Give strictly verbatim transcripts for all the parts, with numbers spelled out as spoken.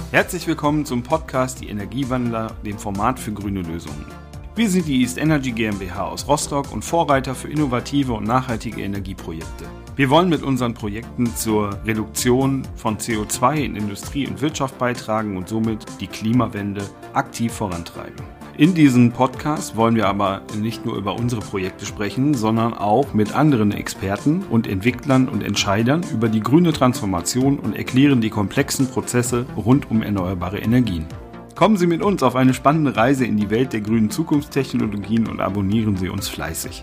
Herzlich willkommen zum Podcast Die Energiewandler, dem Format für grüne Lösungen. Wir sind die East Energy GmbH aus Rostock und Vorreiter für innovative und nachhaltige Energieprojekte. Wir wollen mit unseren Projekten zur Reduktion von C O zwei in Industrie und Wirtschaft beitragen und somit die Klimawende aktiv vorantreiben. In diesem Podcast wollen wir aber nicht nur über unsere Projekte sprechen, sondern auch mit anderen Experten und Entwicklern und Entscheidern über die grüne Transformation und erklären die komplexen Prozesse rund um erneuerbare Energien. Kommen Sie mit uns auf eine spannende Reise in die Welt der grünen Zukunftstechnologien und abonnieren Sie uns fleißig.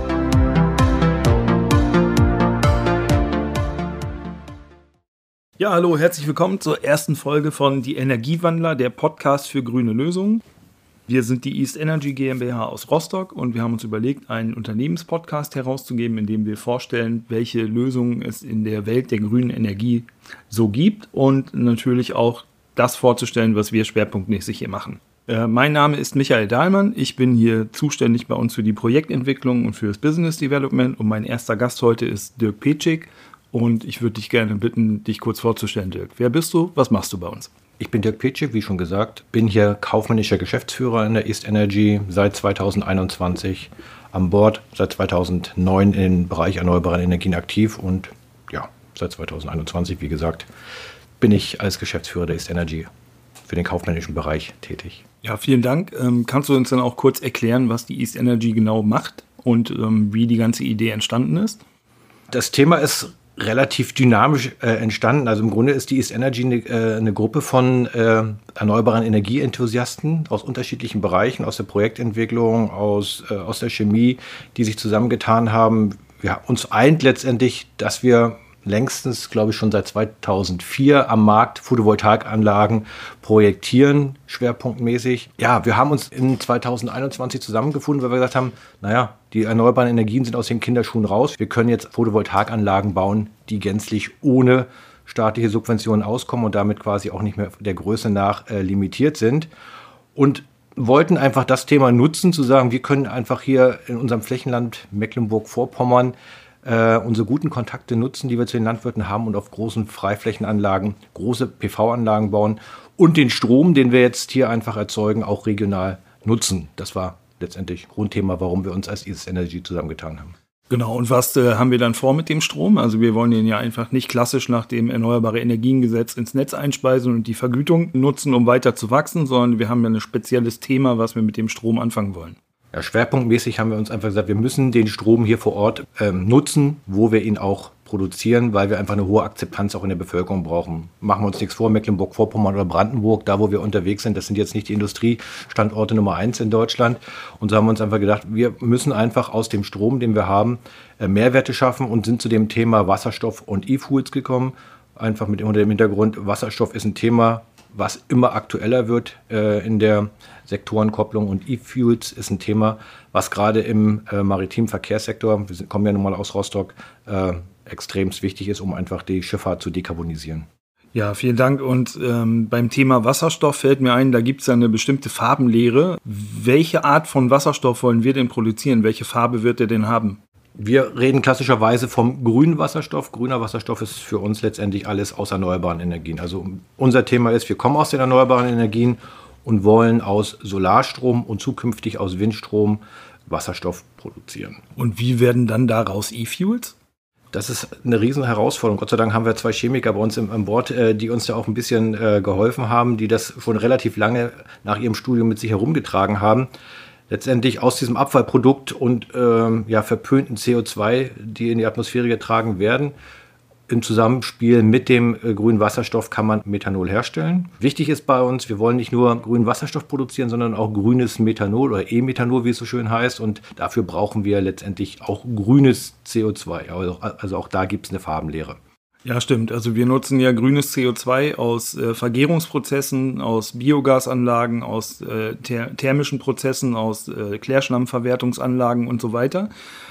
Ja, hallo, herzlich willkommen zur ersten Folge von Die Energiewandler, der Podcast für grüne Lösungen. Wir sind die East Energy GmbH aus Rostock und wir haben uns überlegt, einen Unternehmenspodcast herauszugeben, in dem wir vorstellen, welche Lösungen es in der Welt der grünen Energie so gibt und natürlich auch das vorzustellen, was wir schwerpunktmäßig hier machen. Äh, mein Name ist Michael Dahlmann, ich bin hier zuständig bei uns für die Projektentwicklung und für das Business Development und mein erster Gast heute ist Dirk Petschig und ich würde dich gerne bitten, dich kurz vorzustellen, Dirk. Wer bist du? Was machst du bei uns? Ich bin Dirk Petschig, wie schon gesagt, bin hier kaufmännischer Geschäftsführer in der East Energy seit zweitausendeinundzwanzig, an Bord seit zweitausendneun im Bereich erneuerbare Energien aktiv und ja, seit zweitausendeinundzwanzig, wie gesagt, bin ich als Geschäftsführer der East Energy für den kaufmännischen Bereich tätig. Ja, vielen Dank. Ähm, kannst du uns dann auch kurz erklären, was die East Energy genau macht und ähm, wie die ganze Idee entstanden ist? Das Thema ist relativ dynamisch äh, entstanden. Also im Grunde ist die East Energy eine, äh, eine Gruppe von äh, erneuerbaren Energieenthusiasten aus unterschiedlichen Bereichen, aus der Projektentwicklung, aus, äh, aus der Chemie, die sich zusammengetan haben. Ja, uns eint letztendlich, dass wir längstens, glaube ich, schon seit zweitausendvier am Markt Photovoltaikanlagen projektieren, schwerpunktmäßig. Ja, wir haben uns in zweitausendeinundzwanzig zusammengefunden, weil wir gesagt haben, naja, die erneuerbaren Energien sind aus den Kinderschuhen raus. Wir können jetzt Photovoltaikanlagen bauen, die gänzlich ohne staatliche Subventionen auskommen und damit quasi auch nicht mehr der Größe nach äh, limitiert sind. Und wollten einfach das Thema nutzen, zu sagen, wir können einfach hier in unserem Flächenland Mecklenburg-Vorpommern Uh, unsere guten Kontakte nutzen, die wir zu den Landwirten haben und auf großen Freiflächenanlagen große P V-Anlagen bauen und den Strom, den wir jetzt hier einfach erzeugen, auch regional nutzen. Das war letztendlich Grundthema, warum wir uns als East Energy zusammengetan haben. Genau, und was äh, haben wir dann vor mit dem Strom? Also wir wollen den ja einfach nicht klassisch nach dem Erneuerbare Energiengesetz ins Netz einspeisen und die Vergütung nutzen, um weiter zu wachsen, sondern wir haben ja ein spezielles Thema, was wir mit dem Strom anfangen wollen. Ja, schwerpunktmäßig haben wir uns einfach gesagt, wir müssen den Strom hier vor Ort ähm, nutzen, wo wir ihn auch produzieren, weil wir einfach eine hohe Akzeptanz auch in der Bevölkerung brauchen. Machen wir uns nichts vor, Mecklenburg-Vorpommern oder Brandenburg, da wo wir unterwegs sind, das sind jetzt nicht die Industriestandorte Nummer eins in Deutschland. Und so haben wir uns einfach gedacht, wir müssen einfach aus dem Strom, den wir haben, äh, Mehrwerte schaffen und sind zu dem Thema Wasserstoff und E-Fuels gekommen. Einfach mit unter dem Hintergrund, Wasserstoff ist ein Thema, was immer aktueller wird äh, in der Sektorenkopplung und E-Fuels ist ein Thema, was gerade im äh, maritimen Verkehrssektor, wir sind, kommen ja nun mal aus Rostock, äh, extrem wichtig ist, um einfach die Schifffahrt zu dekarbonisieren. Ja, vielen Dank. Und ähm, beim Thema Wasserstoff fällt mir ein, da gibt es ja eine bestimmte Farbenlehre. Welche Art von Wasserstoff wollen wir denn produzieren? Welche Farbe wird der denn haben? Wir reden klassischerweise vom grünen Wasserstoff. Grüner Wasserstoff ist für uns letztendlich alles aus erneuerbaren Energien. Also unser Thema ist, wir kommen aus den erneuerbaren Energien und wollen aus Solarstrom und zukünftig aus Windstrom Wasserstoff produzieren. Und wie werden dann daraus E-Fuels? Das ist eine riesen Herausforderung. Gott sei Dank haben wir zwei Chemiker bei uns im, an Bord, äh, die uns da auch ein bisschen äh, geholfen haben, die das schon relativ lange nach ihrem Studium mit sich herumgetragen haben. Letztendlich aus diesem Abfallprodukt und ähm, ja, verpönten C O zwei, die in die Atmosphäre getragen werden, im Zusammenspiel mit dem äh, grünen Wasserstoff kann man Methanol herstellen. Wichtig ist bei uns, wir wollen nicht nur grünen Wasserstoff produzieren, sondern auch grünes Methanol oder E-Methanol, wie es so schön heißt. Und dafür brauchen wir letztendlich auch grünes C O zwei. Also, also auch da gibt es eine Farbenlehre. Ja, stimmt. Also wir nutzen ja grünes C O zwei aus äh, Vergärungsprozessen, aus Biogasanlagen, aus äh, ther- thermischen Prozessen, aus äh, Klärschlammverwertungsanlagen und so weiter.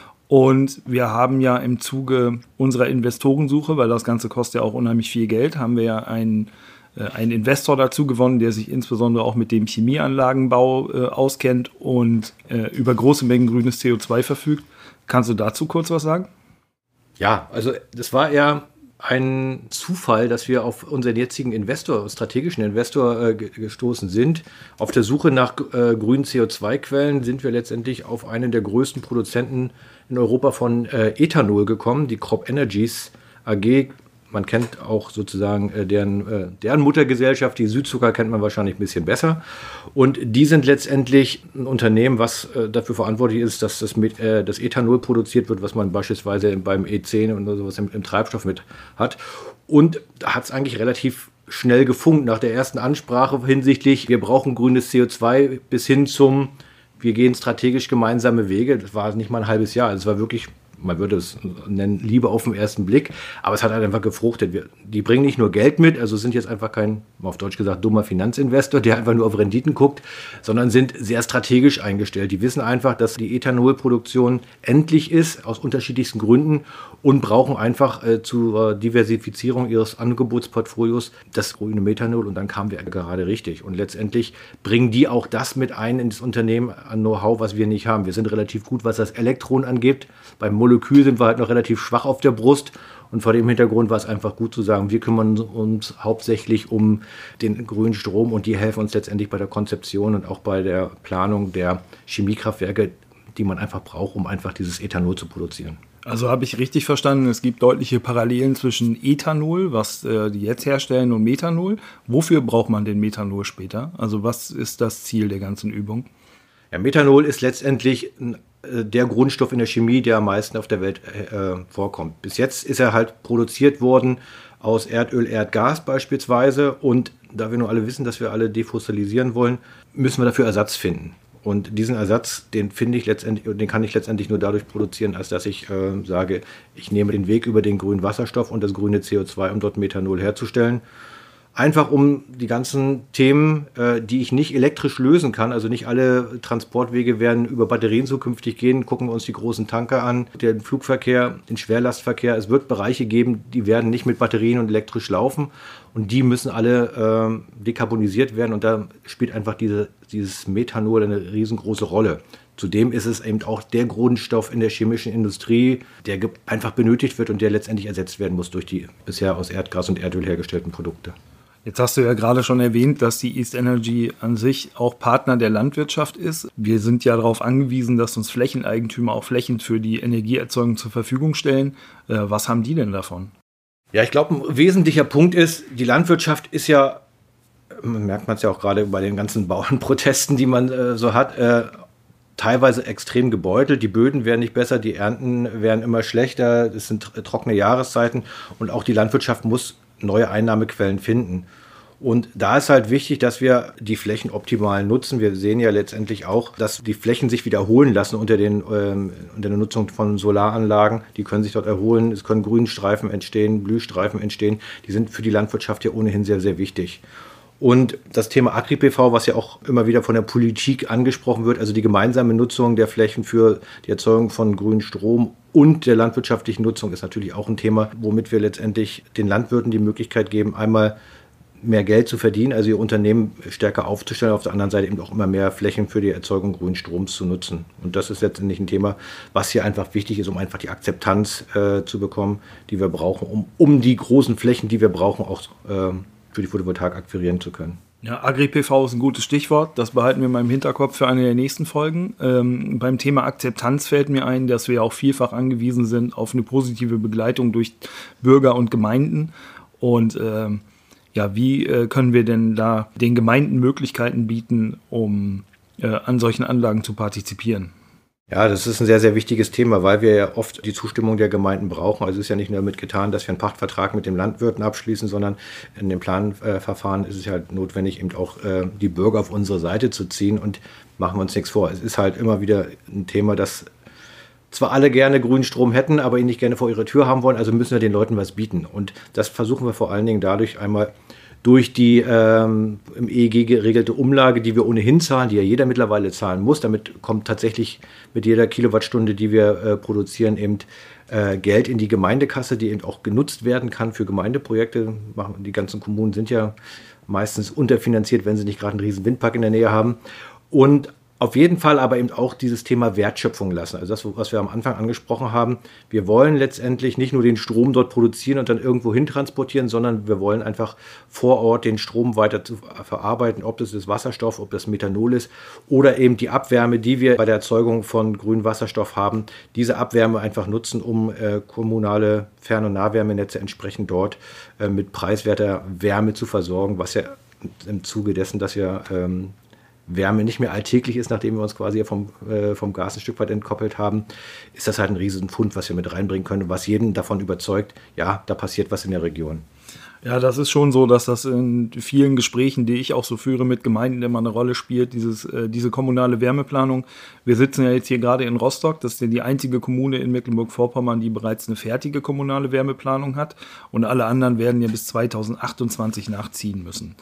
Und wir haben ja im Zuge unserer Investorensuche, weil das Ganze kostet ja auch unheimlich viel Geld, haben wir ja einen, äh, einen Investor dazu gewonnen, der sich insbesondere auch mit dem Chemieanlagenbau äh, auskennt und äh, über große Mengen grünes C O zwei verfügt. Kannst du dazu kurz was sagen? Ja, also das war eher ein Zufall, dass wir auf unseren jetzigen Investor, strategischen Investor äh, gestoßen sind. Auf der Suche nach äh, grünen C O zwei Quellen sind wir letztendlich auf einen der größten Produzenten in Europa von äh, Ethanol gekommen, die Crop Energies A G. Man kennt auch sozusagen äh, deren, äh, deren Muttergesellschaft, die Südzucker kennt man wahrscheinlich ein bisschen besser. Und die sind letztendlich ein Unternehmen, was äh, dafür verantwortlich ist, dass das, mit, äh, das Ethanol produziert wird, was man beispielsweise beim E zehn und sowas im, im Treibstoff mit hat. Und da hat es eigentlich relativ schnell gefunkt nach der ersten Ansprache hinsichtlich, wir brauchen grünes C O zwei bis hin zum, wir gehen strategisch gemeinsame Wege. Das war nicht mal ein halbes Jahr, es war wirklich, man würde es nennen, Liebe auf den ersten Blick, aber es hat halt einfach gefruchtet. Wir, die bringen nicht nur Geld mit, also sind jetzt einfach kein, auf Deutsch gesagt, dummer Finanzinvestor, der einfach nur auf Renditen guckt, sondern sind sehr strategisch eingestellt. Die wissen einfach, dass die Ethanolproduktion endlich ist, aus unterschiedlichsten Gründen, und brauchen einfach äh, zur Diversifizierung ihres Angebotsportfolios das grüne Methanol, und dann kamen wir gerade richtig. Und letztendlich bringen die auch das mit ein ins Unternehmen an Know-how, was wir nicht haben. Wir sind relativ gut, was das Elektron angeht. Beim Molekül sind wir halt noch relativ schwach auf der Brust. Und vor dem Hintergrund war es einfach gut zu sagen, wir kümmern uns hauptsächlich um den grünen Strom, und die helfen uns letztendlich bei der Konzeption und auch bei der Planung der Chemiekraftwerke, die man einfach braucht, um einfach dieses Ethanol zu produzieren. Also habe ich richtig verstanden, es gibt deutliche Parallelen zwischen Ethanol, was äh, die jetzt herstellen, und Methanol. Wofür braucht man den Methanol später? Also was ist das Ziel der ganzen Übung? Ja, Methanol ist letztendlich äh, der Grundstoff in der Chemie, der am meisten auf der Welt äh, vorkommt. Bis jetzt ist er halt produziert worden aus Erdöl, Erdgas beispielsweise. Und da wir nur alle wissen, dass wir alle defossilisieren wollen, müssen wir dafür Ersatz finden. Und diesen Ersatz, den finde ich letztendlich, den kann ich letztendlich nur dadurch produzieren, als dass ich äh, sage, ich nehme den Weg über den grünen Wasserstoff und das grüne C O zwei, um dort Methanol herzustellen. Einfach um die ganzen Themen, äh, die ich nicht elektrisch lösen kann, also nicht alle Transportwege werden über Batterien zukünftig gehen. Gucken wir uns die großen Tanker an, den Flugverkehr, den Schwerlastverkehr. Es wird Bereiche geben, die werden nicht mit Batterien und elektrisch laufen, und die müssen alle äh, dekarbonisiert werden, und da spielt einfach diese, dieses Methanol eine riesengroße Rolle. Zudem ist es eben auch der Grundstoff in der chemischen Industrie, der einfach benötigt wird und der letztendlich ersetzt werden muss durch die bisher aus Erdgas und Erdöl hergestellten Produkte. Jetzt hast du ja gerade schon erwähnt, dass die East Energy an sich auch Partner der Landwirtschaft ist. Wir sind ja darauf angewiesen, dass uns Flächeneigentümer auch Flächen für die Energieerzeugung zur Verfügung stellen. Äh, was haben die denn davon? Ja, ich glaube, ein wesentlicher Punkt ist, die Landwirtschaft ist ja, merkt man es ja auch gerade bei den ganzen Bauernprotesten, die man äh, so hat, äh, teilweise extrem gebeutelt. Die Böden werden nicht besser, die Ernten werden immer schlechter, es sind trockene Jahreszeiten, und auch die Landwirtschaft muss neue Einnahmequellen finden. Und da ist halt wichtig, dass wir die Flächen optimal nutzen. Wir sehen ja letztendlich auch, dass die Flächen sich wiederholen lassen unter, den, ähm, unter der Nutzung von Solaranlagen. Die können sich dort erholen, es können Grünstreifen entstehen, Blühstreifen entstehen. Die sind für die Landwirtschaft ja ohnehin sehr, sehr wichtig. Und das Thema Agri-P V, was ja auch immer wieder von der Politik angesprochen wird, also die gemeinsame Nutzung der Flächen für die Erzeugung von grünem Strom und der landwirtschaftlichen Nutzung, ist natürlich auch ein Thema, womit wir letztendlich den Landwirten die Möglichkeit geben, einmal mehr Geld zu verdienen, also ihr Unternehmen stärker aufzustellen, auf der anderen Seite eben auch immer mehr Flächen für die Erzeugung grünen Stroms zu nutzen. Und das ist letztendlich ein Thema, was hier einfach wichtig ist, um einfach die Akzeptanz äh, zu bekommen, die wir brauchen, um, um die großen Flächen, die wir brauchen, auch äh, für die Photovoltaik akquirieren zu können. Ja, Agri-P V ist ein gutes Stichwort. Das behalten wir mal im Hinterkopf für eine der nächsten Folgen. Ähm, beim Thema Akzeptanz fällt mir ein, dass wir auch vielfach angewiesen sind auf eine positive Begleitung durch Bürger und Gemeinden. Und ähm, ja, wie äh, können wir denn da den Gemeinden Möglichkeiten bieten, um äh, an solchen Anlagen zu partizipieren? Ja, das ist ein sehr, sehr wichtiges Thema, weil wir ja oft die Zustimmung der Gemeinden brauchen. Also es ist ja nicht nur damit getan, dass wir einen Pachtvertrag mit dem Landwirten abschließen, sondern in dem Planverfahren ist es halt notwendig, eben auch äh, die Bürger auf unsere Seite zu ziehen. Und machen wir uns nichts vor. Es ist halt immer wieder ein Thema, das zwar alle gerne grünen Strom hätten, aber ihn nicht gerne vor ihrer Tür haben wollen, also müssen wir den Leuten was bieten. Und das versuchen wir vor allen Dingen dadurch einmal durch die ähm, im E E G geregelte Umlage, die wir ohnehin zahlen, die ja jeder mittlerweile zahlen muss. Damit kommt tatsächlich mit jeder Kilowattstunde, die wir äh, produzieren, eben äh, Geld in die Gemeindekasse, die eben auch genutzt werden kann für Gemeindeprojekte. Die ganzen Kommunen sind ja meistens unterfinanziert, wenn sie nicht gerade einen riesen Windpark in der Nähe haben. Und Auf jeden Fall aber eben auch dieses Thema Wertschöpfung lassen. Also das, was wir am Anfang angesprochen haben. Wir wollen letztendlich nicht nur den Strom dort produzieren und dann irgendwo hin transportieren, sondern wir wollen einfach vor Ort den Strom weiter zu verarbeiten, ob das ist Wasserstoff, ob das Methanol ist oder eben die Abwärme, die wir bei der Erzeugung von grünem Wasserstoff haben, diese Abwärme einfach nutzen, um äh, kommunale Fern- und Nahwärmenetze entsprechend dort äh, mit preiswerter Wärme zu versorgen, was ja im Zuge dessen, dass wir ähm, Wärme nicht mehr alltäglich ist, nachdem wir uns quasi vom, äh, vom Gas ein Stück weit entkoppelt haben, ist das halt ein riesen Pfund, was wir mit reinbringen können, was jeden davon überzeugt, ja, da passiert was in der Region. Ja, das ist schon so, dass das in vielen Gesprächen, die ich auch so führe mit Gemeinden, immer eine Rolle spielt, dieses, äh, diese kommunale Wärmeplanung. Wir sitzen ja jetzt hier gerade in Rostock, das ist ja die einzige Kommune in Mecklenburg-Vorpommern, die bereits eine fertige kommunale Wärmeplanung hat und alle anderen werden ja bis zweitausendachtundzwanzig nachziehen müssen.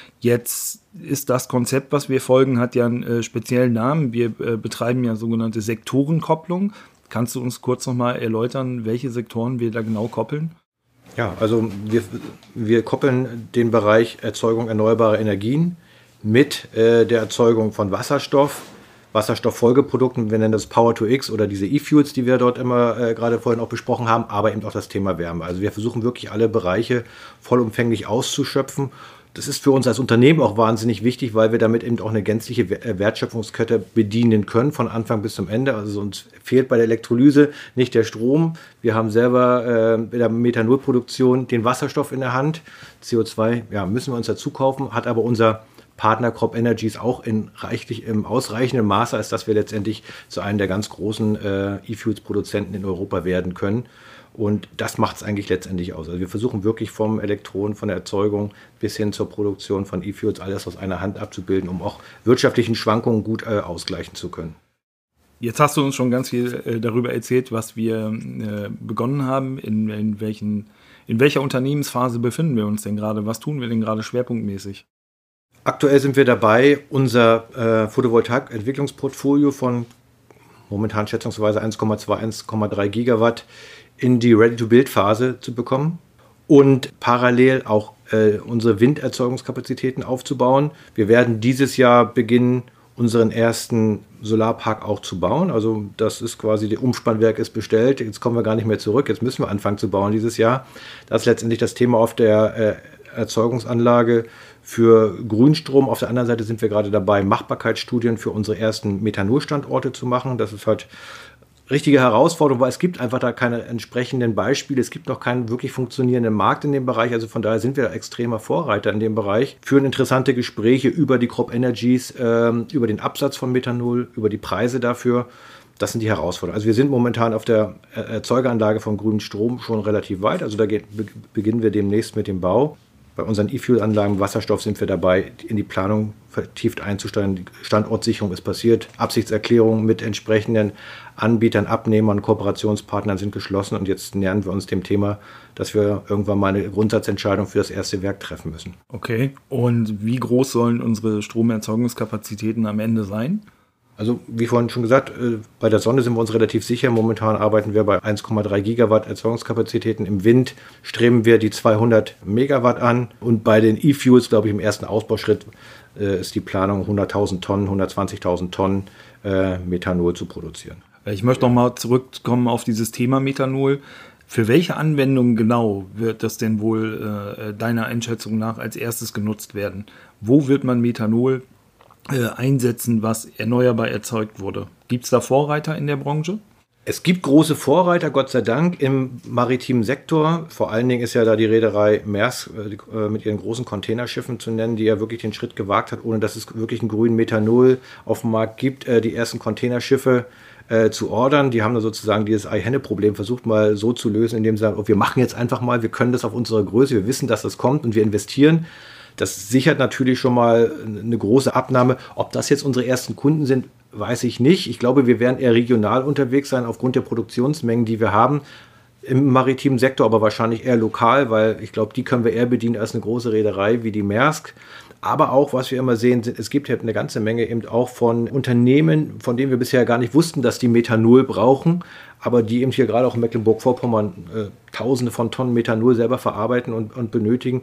Jetzt ist das Konzept, was wir folgen, hat ja einen äh, speziellen Namen. Wir äh, betreiben ja sogenannte Sektorenkopplung. Kannst du uns kurz nochmal erläutern, welche Sektoren wir da genau koppeln? Ja, also wir, wir koppeln den Bereich Erzeugung erneuerbarer Energien mit äh, der Erzeugung von Wasserstoff, Wasserstofffolgeprodukten, wir nennen das Power to X oder diese E-Fuels, die wir dort immer äh, gerade vorhin auch besprochen haben, aber eben auch das Thema Wärme. Also wir versuchen wirklich alle Bereiche vollumfänglich auszuschöpfen. Das ist für uns als Unternehmen auch wahnsinnig wichtig, weil wir damit eben auch eine gänzliche Wertschöpfungskette bedienen können, von Anfang bis zum Ende. Also uns fehlt bei der Elektrolyse nicht der Strom. Wir haben selber äh, bei der Methanolproduktion den Wasserstoff in der Hand. C O zwei ja, müssen wir uns dazu kaufen, hat aber unser Partner Crop Energies auch in reichlich im ausreichenden Maße, als dass wir letztendlich zu einem der ganz großen äh, E-Fuels-Produzenten in Europa werden können. Und das macht es eigentlich letztendlich aus. Also wir versuchen wirklich vom Elektron, von der Erzeugung bis hin zur Produktion von E-Fuels alles aus einer Hand abzubilden, um auch wirtschaftlichen Schwankungen gut äh, ausgleichen zu können. Jetzt hast du uns schon ganz viel äh, darüber erzählt, was wir äh, begonnen haben, in, in, welchen, in welcher Unternehmensphase befinden wir uns denn gerade? Was tun wir denn gerade schwerpunktmäßig? Aktuell sind wir dabei, unser äh, Photovoltaik-Entwicklungsportfolio von momentan schätzungsweise eins Komma zwei, eins Komma drei Gigawatt in die Ready-to-Build-Phase zu bekommen und parallel auch äh, unsere Winderzeugungskapazitäten aufzubauen. Wir werden dieses Jahr beginnen, unseren ersten Solarpark auch zu bauen. Also das ist quasi, der Umspannwerk ist bestellt, jetzt kommen wir gar nicht mehr zurück, jetzt müssen wir anfangen zu bauen dieses Jahr. Das ist letztendlich das Thema auf der äh, Erzeugungsanlage für Grünstrom. Auf der anderen Seite sind wir gerade dabei, Machbarkeitsstudien für unsere ersten Methanolstandorte zu machen. Das ist halt richtige Herausforderung, weil es gibt einfach da keine entsprechenden Beispiele. Es gibt noch keinen wirklich funktionierenden Markt in dem Bereich. Also von daher sind wir extremer Vorreiter in dem Bereich. Führen interessante Gespräche über die Crop Energies, äh, über den Absatz von Methanol, über die Preise dafür. Das sind die Herausforderungen. Also wir sind momentan auf der Erzeugeranlage von grünem Strom schon relativ weit. Also da geht, beginnen wir demnächst mit dem Bau. Bei unseren E-Fuel-Anlagen Wasserstoff sind wir dabei, in die Planung vertieft einzusteigen. Die Standortsicherung ist passiert. Absichtserklärungen mit entsprechenden Anbietern, Abnehmern, Kooperationspartnern sind geschlossen. Und jetzt nähern wir uns dem Thema, dass wir irgendwann mal eine Grundsatzentscheidung für das erste Werk treffen müssen. Okay. Und wie groß sollen unsere Stromerzeugungskapazitäten am Ende sein? Also wie vorhin schon gesagt, bei der Sonne sind wir uns relativ sicher. Momentan arbeiten wir bei eins Komma drei Gigawatt Erzeugungskapazitäten. Im Wind streben wir die zweihundert Megawatt an. Und bei den E-Fuels, glaube ich, im ersten Ausbauschritt ist die Planung hunderttausend Tonnen, hundertzwanzigtausend Tonnen äh, Methanol zu produzieren. Ich möchte noch mal zurückkommen auf dieses Thema Methanol. Für welche Anwendungen genau wird das denn wohl äh, deiner Einschätzung nach als erstes genutzt werden? Wo wird man Methanol äh, einsetzen, was erneuerbar erzeugt wurde? Gibt es da Vorreiter in der Branche? Es gibt große Vorreiter, Gott sei Dank, im maritimen Sektor. Vor allen Dingen ist ja da die Reederei Maersk äh, mit ihren großen Containerschiffen zu nennen, die ja wirklich den Schritt gewagt hat, ohne dass es wirklich einen grünen Methanol auf dem Markt gibt, äh, die ersten Containerschiffe äh, zu ordern. Die haben da sozusagen dieses Ei-Henne-Problem versucht mal so zu lösen, indem sie sagen, oh, wir machen jetzt einfach mal, wir können das auf unsere Größe, wir wissen, dass das kommt und wir investieren. Das sichert natürlich schon mal eine große Abnahme. Ob das jetzt unsere ersten Kunden sind, weiß ich nicht. Ich glaube, wir werden eher regional unterwegs sein aufgrund der Produktionsmengen, die wir haben im maritimen Sektor, aber wahrscheinlich eher lokal, weil ich glaube, die können wir eher bedienen als eine große Reederei wie die Maersk. Aber auch, was wir immer sehen, sind, es gibt halt eine ganze Menge eben auch von Unternehmen, von denen wir bisher gar nicht wussten, dass die Methanol brauchen, aber die eben hier gerade auch in Mecklenburg-Vorpommern äh, Tausende von Tonnen Methanol selber verarbeiten und, und benötigen.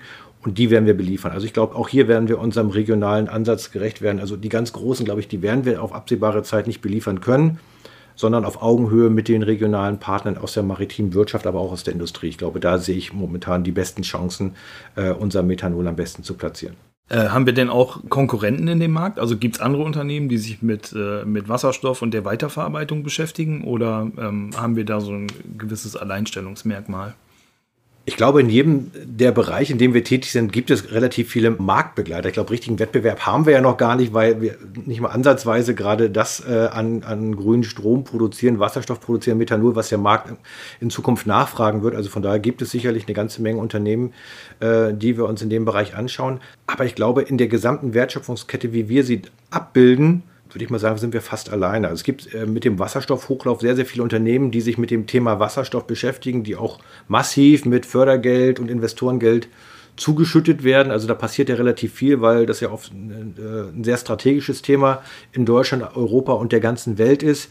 Und die werden wir beliefern. Also ich glaube, auch hier werden wir unserem regionalen Ansatz gerecht werden. Also die ganz großen, glaube ich, die werden wir auf absehbare Zeit nicht beliefern können, sondern auf Augenhöhe mit den regionalen Partnern aus der maritimen Wirtschaft, aber auch aus der Industrie. Ich glaube, da sehe ich momentan die besten Chancen, äh, unser Methanol am besten zu platzieren. Äh, haben wir denn auch Konkurrenten in dem Markt? Also gibt es andere Unternehmen, die sich mit, äh, mit Wasserstoff und der Weiterverarbeitung beschäftigen? Oder ähm, haben wir da so ein gewisses Alleinstellungsmerkmal? Ich glaube, in jedem der Bereiche, in dem wir tätig sind, gibt es relativ viele Marktbegleiter. Ich glaube, richtigen Wettbewerb haben wir ja noch gar nicht, weil wir nicht mal ansatzweise gerade das äh, an, an grünen Strom produzieren, Wasserstoff produzieren, Methanol, was der Markt in Zukunft nachfragen wird. Also von daher gibt es sicherlich eine ganze Menge Unternehmen, äh, die wir uns in dem Bereich anschauen. Aber ich glaube, in der gesamten Wertschöpfungskette, wie wir sie abbilden, würde ich mal sagen, sind wir fast alleine. Also es gibt äh, mit dem Wasserstoffhochlauf sehr, sehr viele Unternehmen, die sich mit dem Thema Wasserstoff beschäftigen, die auch massiv mit Fördergeld und Investorengeld zugeschüttet werden. Also da passiert ja relativ viel, weil das ja oft äh, ein sehr strategisches Thema in Deutschland, Europa und der ganzen Welt ist.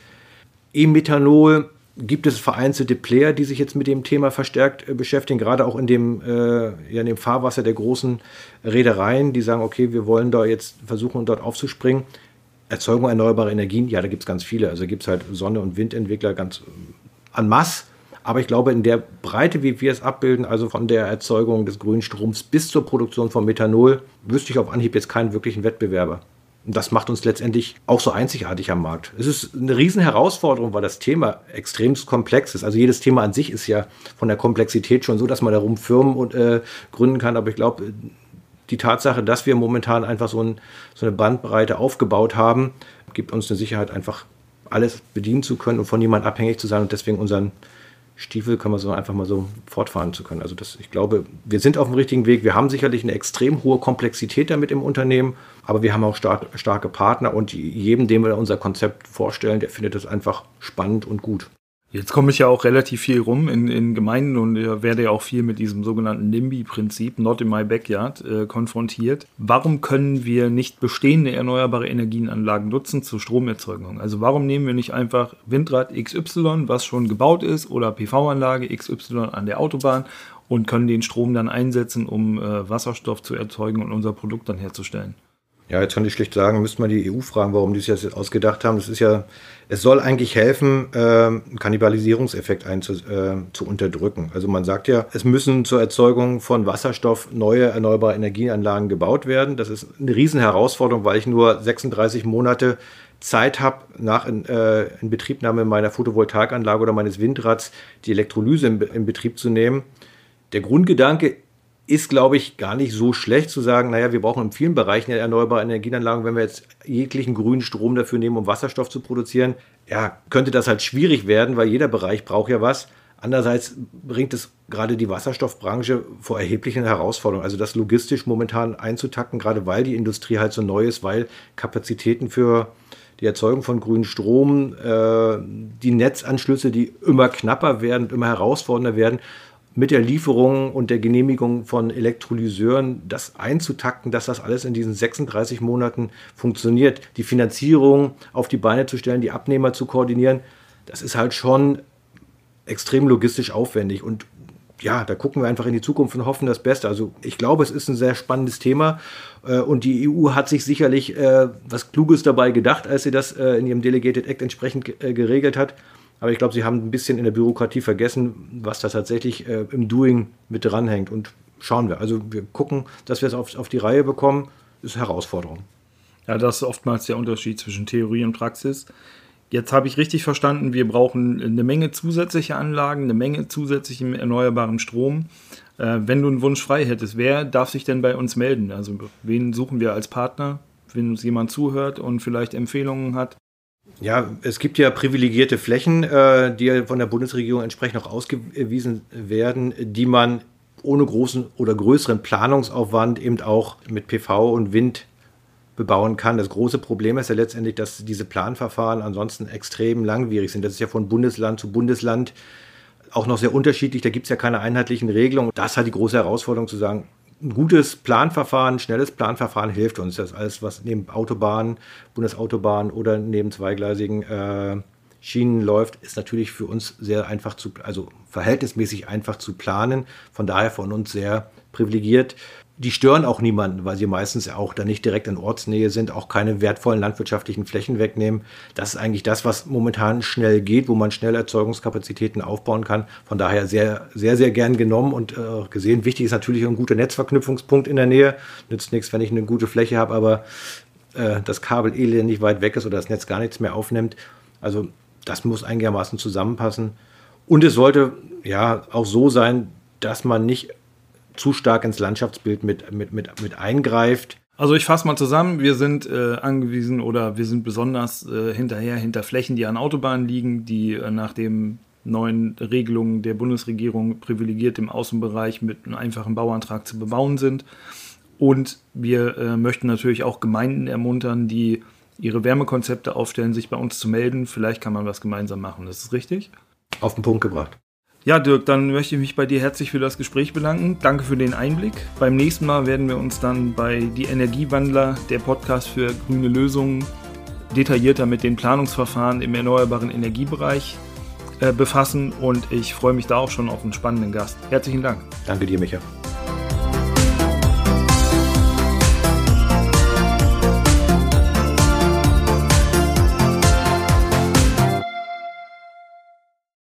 E-Methanol gibt es vereinzelte Player, die sich jetzt mit dem Thema verstärkt äh, beschäftigen, gerade auch in dem, äh, ja, in dem Fahrwasser der großen Reedereien, die sagen, okay, wir wollen da jetzt versuchen, dort aufzuspringen. Erzeugung erneuerbarer Energien, ja, da gibt es ganz viele. Also gibt es halt Sonne- und Windentwickler ganz en masse. Aber ich glaube, in der Breite, wie wir es abbilden, also von der Erzeugung des grünen Stroms bis zur Produktion von Methanol, wüsste ich auf Anhieb jetzt keinen wirklichen Wettbewerber. Und das macht uns letztendlich auch so einzigartig am Markt. Es ist eine riesen Herausforderung, weil das Thema extrem komplex ist. Also jedes Thema an sich ist ja von der Komplexität schon so, dass man darum Firmen und, äh, gründen kann. Aber ich glaube, die Tatsache, dass wir momentan einfach so, ein, so eine Bandbreite aufgebaut haben, gibt uns eine Sicherheit, einfach alles bedienen zu können und von niemandem abhängig zu sein und deswegen unseren Stiefel können wir so einfach mal so fortfahren zu können. Also das, ich glaube, wir sind auf dem richtigen Weg. Wir haben sicherlich eine extrem hohe Komplexität damit im Unternehmen, aber wir haben auch star- starke Partner und jedem, dem wir unser Konzept vorstellen, der findet das einfach spannend und gut. Jetzt komme ich ja auch relativ viel rum in, in Gemeinden und äh, werde ja auch viel mit diesem sogenannten NIMBY-Prinzip, Not in my backyard, äh, konfrontiert. Warum können wir nicht bestehende erneuerbare Energienanlagen nutzen zur Stromerzeugung? Also warum nehmen wir nicht einfach Windrad X Y, was schon gebaut ist, oder P V-Anlage X Y an der Autobahn und können den Strom dann einsetzen, um äh, Wasserstoff zu erzeugen und unser Produkt dann herzustellen? Ja, jetzt kann ich schlicht sagen, müsste man die E U fragen, warum die sich das ausgedacht haben. Das ist ja, es soll eigentlich helfen, äh, einen Kannibalisierungseffekt einzu, äh, zu unterdrücken. Also man sagt ja, es müssen zur Erzeugung von Wasserstoff neue erneuerbare Energieanlagen gebaut werden. Das ist eine riesen Herausforderung, weil ich nur sechsunddreißig Monate Zeit habe, nach in, äh, Inbetriebnahme meiner Photovoltaikanlage oder meines Windrads die Elektrolyse in, in Betrieb zu nehmen. Der Grundgedanke ist, glaube ich, gar nicht so schlecht zu sagen, naja, wir brauchen in vielen Bereichen erneuerbare Energienanlagen, wenn wir jetzt jeglichen grünen Strom dafür nehmen, um Wasserstoff zu produzieren, ja, könnte das halt schwierig werden, weil jeder Bereich braucht ja was. Andererseits bringt es gerade die Wasserstoffbranche vor erheblichen Herausforderungen. Also das logistisch momentan einzutakten, gerade weil die Industrie halt so neu ist, weil Kapazitäten für die Erzeugung von grünem Strom, äh, die Netzanschlüsse, die immer knapper werden, immer herausfordernder werden, mit der Lieferung und der Genehmigung von Elektrolyseuren das einzutakten, dass das alles in diesen sechsunddreißig Monaten funktioniert. Die Finanzierung auf die Beine zu stellen, die Abnehmer zu koordinieren, das ist halt schon extrem logistisch aufwendig. Und ja, da gucken wir einfach in die Zukunft und hoffen das Beste. Also ich glaube, es ist ein sehr spannendes Thema und die E U hat sich sicherlich was Kluges dabei gedacht, als sie das in ihrem Delegated Act entsprechend geregelt hat. Aber ich glaube, sie haben ein bisschen in der Bürokratie vergessen, was da tatsächlich äh, im Doing mit dranhängt. Und schauen wir. Also wir gucken, dass wir es auf, auf die Reihe bekommen. Das ist eine Herausforderung. Ja, das ist oftmals der Unterschied zwischen Theorie und Praxis. Jetzt habe ich richtig verstanden, wir brauchen eine Menge zusätzliche Anlagen, eine Menge zusätzlichen erneuerbaren Strom. Äh, wenn du einen Wunsch frei hättest, wer darf sich denn bei uns melden? Also wen suchen wir als Partner, wenn uns jemand zuhört und vielleicht Empfehlungen hat? Ja, es gibt ja privilegierte Flächen, äh, die von der Bundesregierung entsprechend auch ausgewiesen werden, die man ohne großen oder größeren Planungsaufwand eben auch mit P V und Wind bebauen kann. Das große Problem ist ja letztendlich, dass diese Planverfahren ansonsten extrem langwierig sind. Das ist ja von Bundesland zu Bundesland auch noch sehr unterschiedlich. Da gibt es ja keine einheitlichen Regelungen. Das ist halt die große Herausforderung zu sagen, ein gutes Planverfahren, schnelles Planverfahren hilft uns. Das ist alles, was neben Autobahnen, Bundesautobahnen oder neben zweigleisigen äh, Schienen läuft, ist natürlich für uns sehr einfach zu, also verhältnismäßig einfach zu planen. Von daher von uns sehr privilegiert. Die stören auch niemanden, weil sie meistens ja auch da nicht direkt in Ortsnähe sind, auch keine wertvollen landwirtschaftlichen Flächen wegnehmen. Das ist eigentlich das, was momentan schnell geht, wo man schnell Erzeugungskapazitäten aufbauen kann. Von daher sehr, sehr, sehr gern genommen und äh, gesehen. Wichtig ist natürlich ein guter Netzverknüpfungspunkt in der Nähe. Nützt nichts, wenn ich eine gute Fläche habe, aber äh, das Kabel elendig weit weg ist oder das Netz gar nichts mehr aufnimmt. Also das muss einigermaßen zusammenpassen. Und es sollte ja auch so sein, dass man nicht zu stark ins Landschaftsbild mit, mit, mit, mit eingreift. Also ich fasse mal zusammen, wir sind äh, angewiesen oder wir sind besonders äh, hinterher hinter Flächen, die an Autobahnen liegen, die äh, nach den neuen Regelungen der Bundesregierung privilegiert im Außenbereich mit einem einfachen Bauantrag zu bebauen sind. Und wir äh, möchten natürlich auch Gemeinden ermuntern, die ihre Wärmekonzepte aufstellen, sich bei uns zu melden. Vielleicht kann man was gemeinsam machen, das ist richtig? Auf den Punkt gebracht. Ja, Dirk, dann möchte ich mich bei dir herzlich für das Gespräch bedanken. Danke für den Einblick. Beim nächsten Mal werden wir uns dann bei Die Energiewandler, der Podcast für grüne Lösungen, detaillierter mit den Planungsverfahren im erneuerbaren Energiebereich äh, befassen. Und ich freue mich da auch schon auf einen spannenden Gast. Herzlichen Dank. Danke dir, Micha.